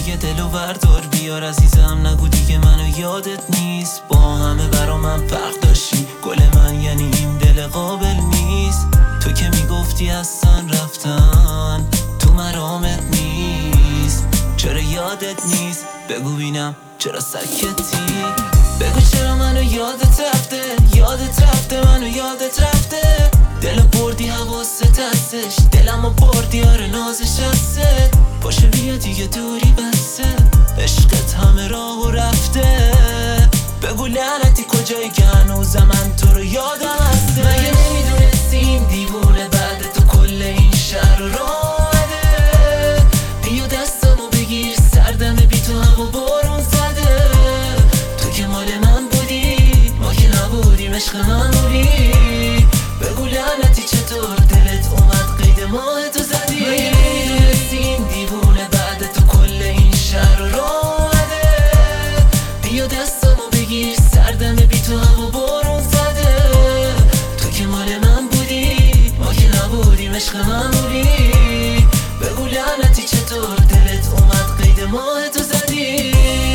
دیگه دلو بردار بیار عزیزم، نگو دیگه منو یادت نیست. با همه برا من فرق داشتی، گل من یعنی این دل قابل نیست. تو که میگفتی اصلا رفتن تو مرامت نیست، چرا یادت نیست؟ بگو بینم چرا سکتی؟ بگو چرا منو یادت رفته، یادت رفته، منو یادت رفته. دلو بردی حواست هستش، دلمو بردی آره نازش هسته. باشه بیا دیگه دوری بسته، عشقت همه راهو رفته. بگو لعنتی کجایی که هنوزم من تو رو یادم هسته. مگه نمیدونستی این دیوونه بعد تو کل این شهر رو راهده؟ بیا دستمو بگیر سردمه بی تو هوا بارون زده. تو که مال من بودی ما که نبودیم، عشق من بودی. بگو لعنتی چطور دلت اومد قید ماه تو زدی؟ مگه نمیدونستی این دیوونه بعد تو کل این شهر رو راهده؟ بیا دستمو بگیر سردمه بی تو هوا بارون زده. تو که مال من بودی ما که نبودیم، عشق من بودی. بگو لعنتی چطور دلت اومد قید ماه تو زدی؟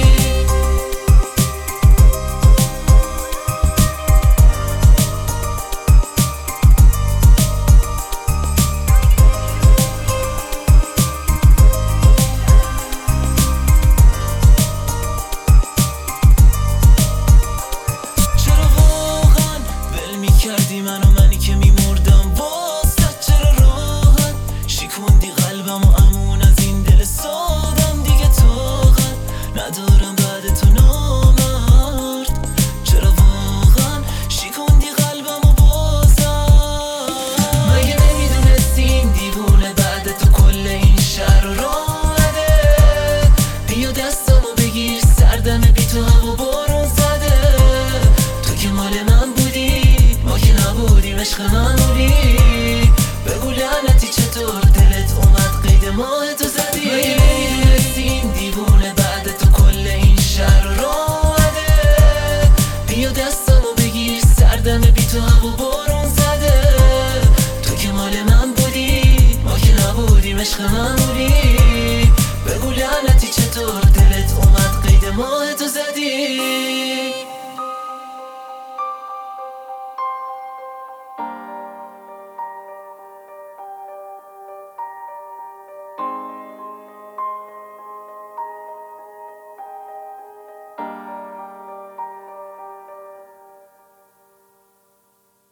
کردی منی که میمردم واسه، چرا راحت شکوندی قلبم و امون از این دل سادم. دیگه طاقت ندارم بعد تو نامرد، چرا واقعا شکوندی قلبم و بازم. مگه نمیدونستی این دیوونه بعد تو کل این شهر رو راهده؟ بیا دستمو بگیر سردمه بی تو هوا بارون زده. تو که مال من بودی ما که نبودیم، عشق من بودی. بگو لعنتی چطور دلت اومد قید ماه تو زدی؟ مگه نمیدونستی این دیوونه بعد تو کل این شهر رو راهده؟ بیا دستمو بگیر سردمه بی تو هوا بارون زده. تو که مال من بودی ما که نبودیم، عشق من بودی. بگو لعنتی چطور دلت اومد قید ماه تو زدی؟